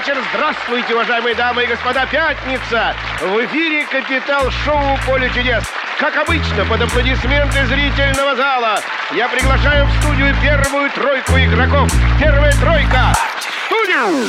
вечер. Здравствуйте, уважаемые дамы и господа. Пятница. В эфире Капитал-шоу «Поле чудес». Как обычно, под аплодисменты зрительного зала я приглашаю в студию первую тройку игроков. Первая тройка. Студию!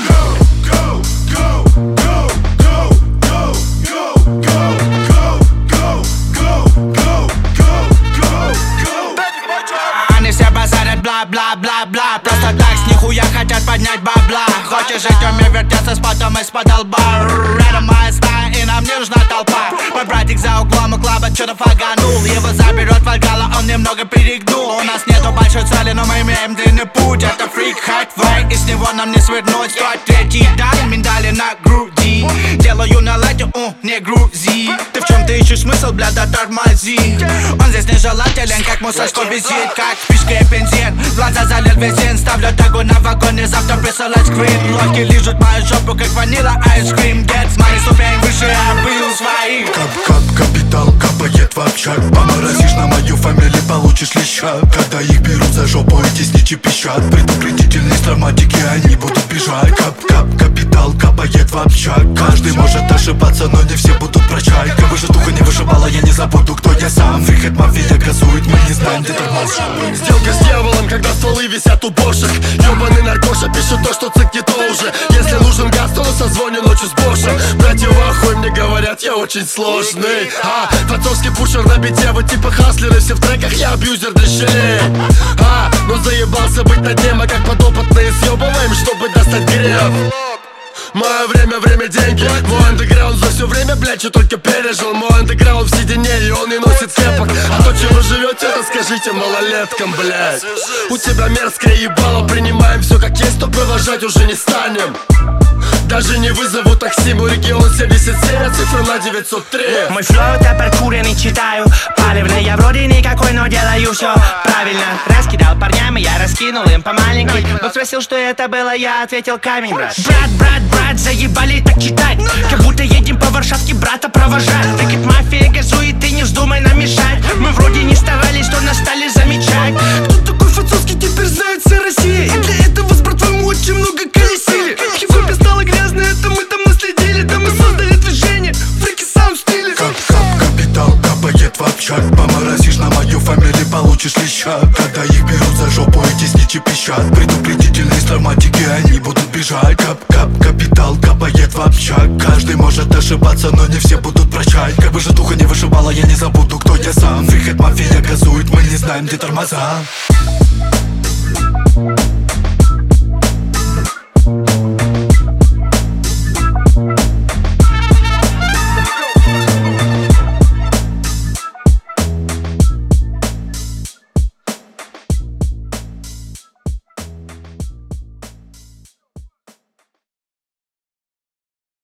Они все базарят бла-бла-бла-бла. Просто так с нихуя хотят поднять бабла. Хочешь жить, умей вертеться с потом из-под лба. Рядом моя стая и нам не нужна толпа. Мой братик за углом у клаба что-то фаганул. Его заберет Вальгала, он немного перегнул. У нас нету большой цели, но мы имеем длинный путь. Это фрик, хэтвей, и с него нам не свернуть. 103-й дан, миндали на груди. Делаю на лайте, не грузи. Ты в чем ты ищешь смысл, бля, да тормози. Он здесь нежелателен, как мусорской визит. Как спичка и бензин, глаза залил весь день. Ставлю тагу на вагоне, завтра присылать скрин. Локи лижут мою жопу, как ванила айскрим. Дед с моей ступень выше, я был своих. Капитал капает в общак. Поморозишь на мою фамилию, получишь леща. Когда их берут за жопу, эти сничи пищат. Предупредительные травматики, они будут бежать. Капитал капает в общак. Каждый может ошибаться, но не все будут прощать. Как бы же духа не вышибала, я не забуду, кто я сам. Фрихет мафия газует, мы не знаем, где тормоз. Сделка с дьяволом, когда стволы висят у бошек. Ёбаный наркоша пишет то, что цик не то уже. Если нужен газ, то на созвоне ночью с Бошем. Братья в ахуе мне говорят, я очень сложный. Дворцовский пушер на бите, вы типа хаслеры. Все в треках, я абьюзер для щелей. Но заебался быть на дне, мы как подопытные съебываем, чтобы достать греб. Мое время, время деньги. Мой андеграунд за все время, блядь, что только пережил. Мой андеграунд в седине, и он не носит кепок. А то, чем вы живете, расскажите малолеткам, блядь. У тебя мерзкое ебало, принимаем все как есть, то провожать уже не станем. Даже не вызову такси, мой регион 77, а цифра на 903. Мой флоу теперь куреный, читаю палевный. Я вроде никакой, но делаю все правильно. Раскидал парням, и я раскинул им по маленькой. Он спросил, что это было, я ответил камень, брат. Брат, заебали так читать. Как будто едем по Варшавке брата провожать. Рэкет мафия газует, ты не вздумай нам мешать. Мы вроде не старались, что нас стали замечать. Кто такой Фацовский, теперь знает вся Россия. И для этого с братвой мы очень много колесили. Хип-хопе стало грязно, это мы там наследили. Да мы создали движение, фрики саунд стиле. Капитал капает в общак. Поморозишь на мою фамилию, получишь леща. Когда их берут за жопу, эти сничи пищат. Предупредительные травматики, они будут бежать. Капитал капает в общак. Каждый может ошибаться, но не все будут прощать. Как бы же духа не вышибала, я не забуду, кто я сам. Фрихет мафия газует, мы не знаем, где тормоза.